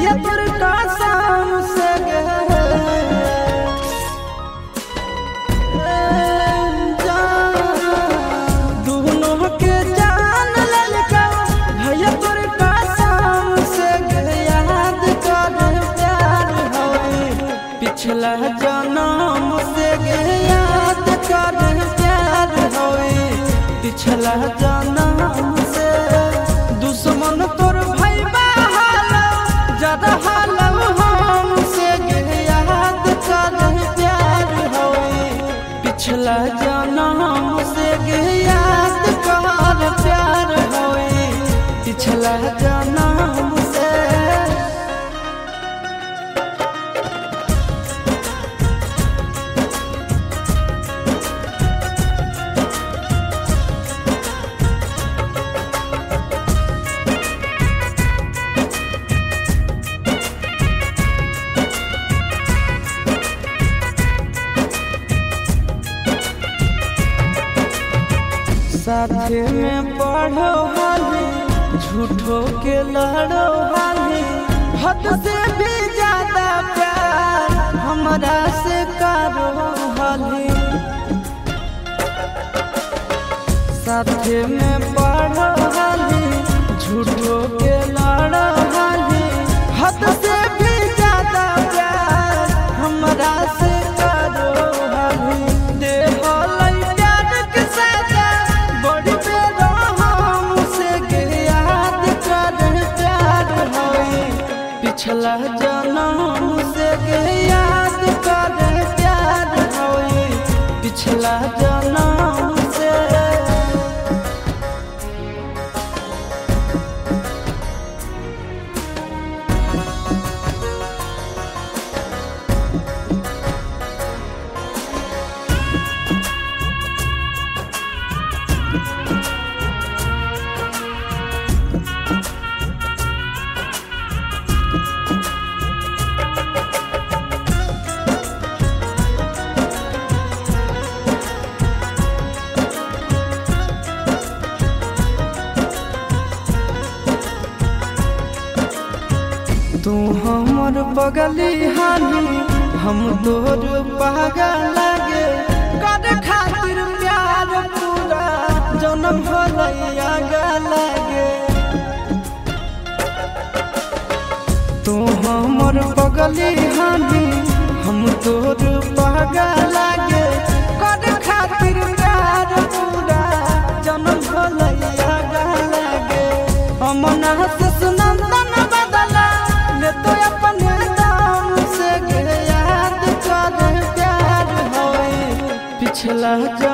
भैया तोर कसम से दोनों के जान ललका भैया तोर कसम से याद कर प्यार होए पिछला जन्म से याद कर प्यार होए पिछला जन्म से दुश्मन तोर भैया ज्यादा हालव हमसे याद कर प्यार होए पिछला जन्म से याद कर प्यार होए पिछला जन्म से। साथे में पढ़ो हाली झूठो के लड़ो हाली हद से भी ज्यादा प्यार हमरा से करो हाली साथे में पढ़ो हाली झूठो के लड़ो हाली हद से भी ज्यादा प्यार हमरा से करो हाली दे पिछला जन्म से याद कर प्यार होए पिछला जन्म से। तू हमर बगली हानी हम तोर पागल लागे कर खातिर प्यार पूरा जन्म भलैया लागे तू हमर बगली हानी हम तोर पागल लागे कर खातिर प्यार पूरा जन्म भलैया लागे अमना से सुनंदन बदला तो अपने दाम से याद कर प्यार होए पिछला